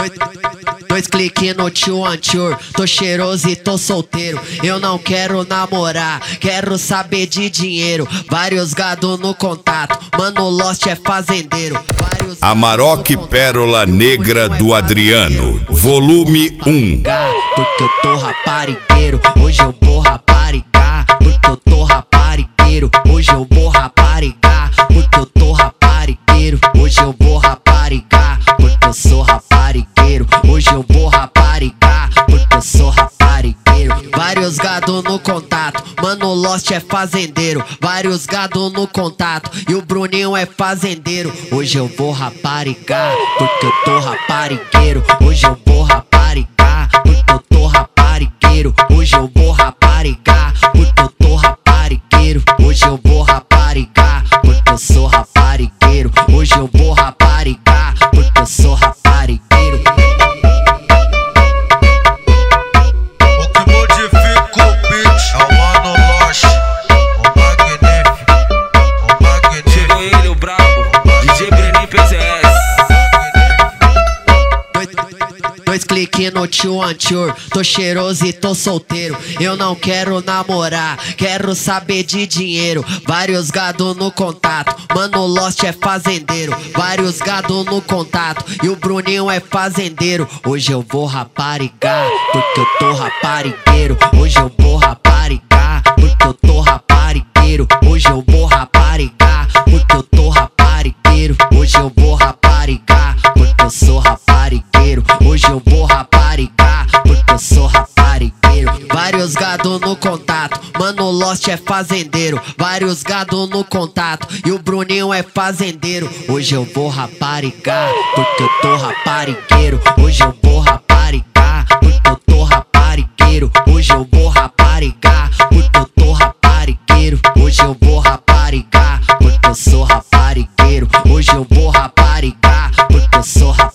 Dois cliques no tio Antior, tô cheiroso e tô solteiro. Eu não quero namorar, quero saber de dinheiro. Vários gado no contato, mano Lost é fazendeiro. Amarok Pérola Negra do Adriano, volume 1. Porque eu tô raparigueiro, hoje eu vou raparigar. Porque eu tô raparigueiro, hoje eu vou raparigar. Porque eu tô raparigueiro, hoje eu vou raparigar. Porque eu sou raparigueiro, hoje eu vou raparigar. Porque eu sou raparigueiro. Vários gado no contato, mano Lost é fazendeiro. Vários gado no contato e o Bruninho é fazendeiro. Hoje eu vou raparigar, porque eu tô raparigueiro. Hoje eu vou raparigar, porque eu tô raparigueiro. Hoje eu vou raparigar, porque eu tô raparigueiro. Hoje eu vou raparigar, porque eu sou raparigueiro. Hoje eu vou raparigar, porque eu sou raparigueiro. O que modifica o beat é o Mano Lost, o magnífico, o magnífico. Chegou ele, o brabo, DJ Brenin PZS. Dois cliques no tio Antior, tô cheiroso e tô solteiro. Eu não quero namorar, quero saber de dinheiro. Vários gado no contato, mano Lost é fazendeiro. Vários gado no contato e o Bruninho é fazendeiro. Hoje eu vou raparigar, porque eu tô raparigueiro. Hoje eu vou raparigar, porque eu tô raparigueiro. Hoje eu vou raparigar, porque eu tô raparigueiro. Hoje eu vou raparigar, porque eu sou raparigueiro. Hoje eu vou raparigar, porque eu sou raparigueiro. Vários gado no contato, mano Lost é fazendeiro. Vários gado no contato e o Bruninho é fazendeiro. Hoje eu vou raparigar, porque eu tô raparigueiro. Hoje eu vou raparigar, porque eu tô raparigueiro. Hoje eu vou raparigar, porque eu tô raparigueiro. Hoje eu vou raparigar, porque eu sou raparigueiro. Hoje eu vou raparigar, porque eu sou raparigueiro.